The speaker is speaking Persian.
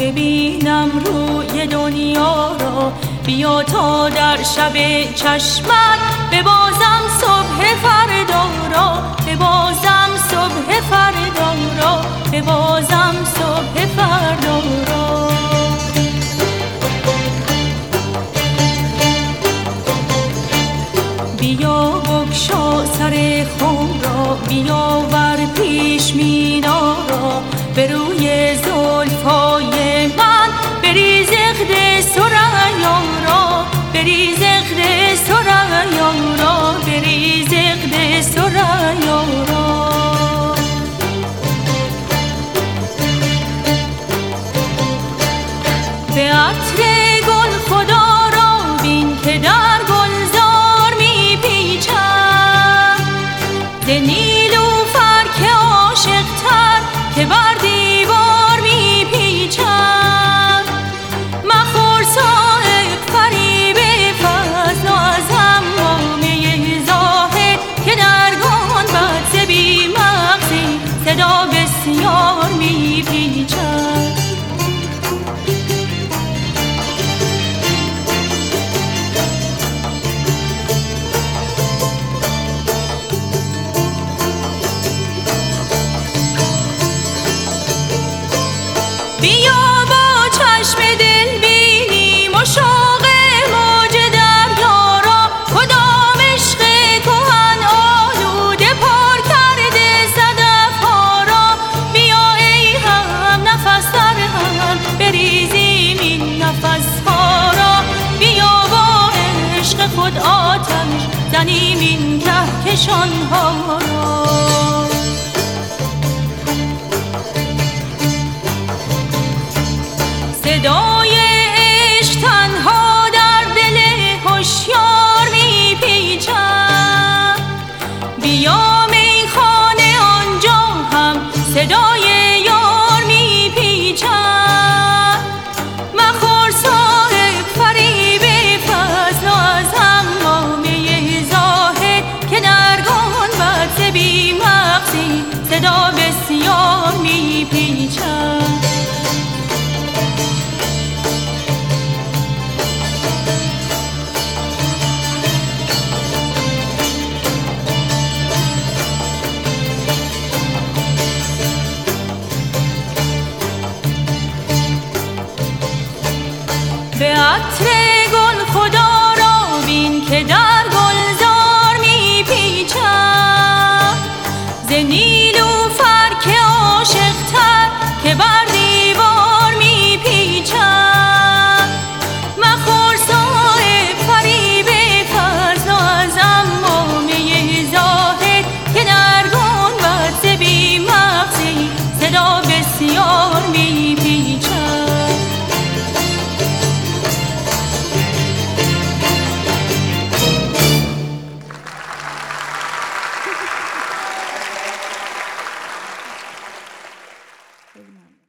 ببینم روی دنیا را. بیا تا در شب چشمت ببازم صبح فردا را، ببازم صبح فردا را، ببازم صبح فردا را. بیا بگشا سر خم را، بیاور پیش مینا را. به روی زلفای من بریز عقد ثریا را، بریز عقد ثریا را، بریز عقد ثریا را. به عطر گل خدا را بین که در گلزار می پیچد، ز نیلوفر که عاشق تر که بر دیوار می پیچد. مخور صاحب فریب فضل و از همامه ظاهر که در گنبد ز بی مغزی صدا بسیار می پیچد. بیا با چشم دل بینیم و شوق موج دریا را. کدام عشق کهن آلوده پر کرده صدف‌ها را. بیا ای هم نفس در هم بریزیم این نفس‌ها را. بیا با عشق خود آتش زنیم این کهکشان‌ها را. صدای عشق تنها در دل هوشیار می پیچد. بیا میخانه آنجا هم صدای یار می پیچد. مخور صاحب فریب فضل و از همامه ظاهر که در گنبد ز بی مغزی صدا بسیار می پیچد. به عطر گل خدا را بین که در گلزار می پیچد، ز نیلوفر که عاشق تر که بر دیوار می پیچد. مخور صاحب فریب فضل و از همامه ظاهر که در گنبد ز بی مغزی صدا بسیار می پیچد. خیلی ممنون.